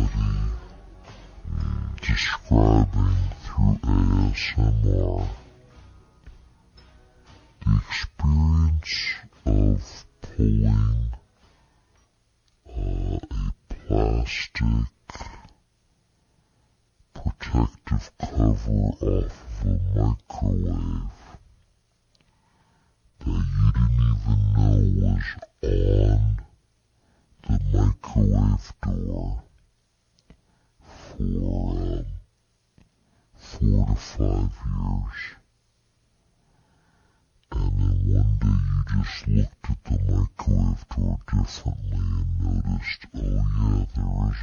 describing through ASMR the experience of pulling a plastic protective cover off of a microwave that you didn't even know was on the microwave door for 4 to 5 years. And then one day you just looked at the microwave door differently and noticed, oh yeah, there